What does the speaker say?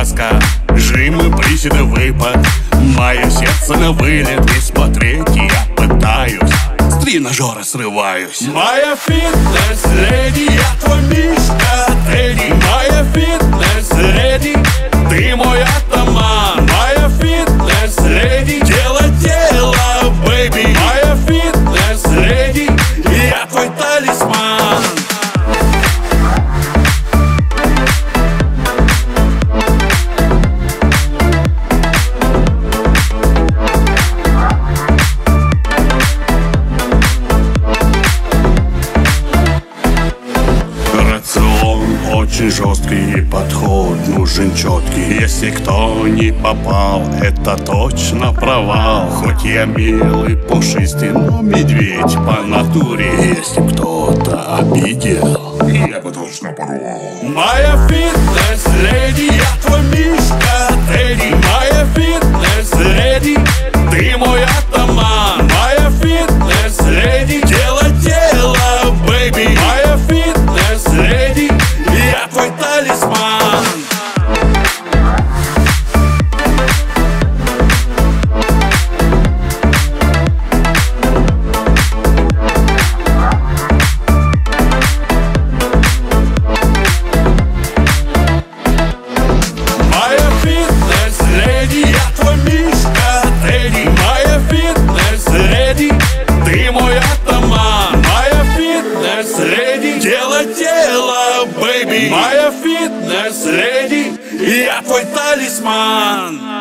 сказка. Жимы, приседы, выпад. Мое сердце на вылет. И смотреть я пытаюсь, с тренажера срываюсь. Моя фитнес-леди, я твой Мишка Тедди. Моя фитнес-леди, ты мой атаман. Моя фитнес-леди, дело, бэйби. Моя фитнес-леди, я твой талисман. Очень жесткий подход, нужен четкий. Если кто не попал, это точно провал. Хоть я милый, пушистый, но медведь по натуре. Если кто-то обидел, я бы точно порвал. Моя фитнес-леди, я твой Мишка Тедди. Моя фитнес-леди, ты мой атаман. Моя фитнес-леди, дело, бэйби. Моя фитнес-леди, я твой талисман. Моя фитнес-леди, я твой Мишка Тедди. Моя фитнес-леди, ты мой атаман. Моя фитнес-леди, дело, бэйби. Моя фитнес-леди, я твой талисман.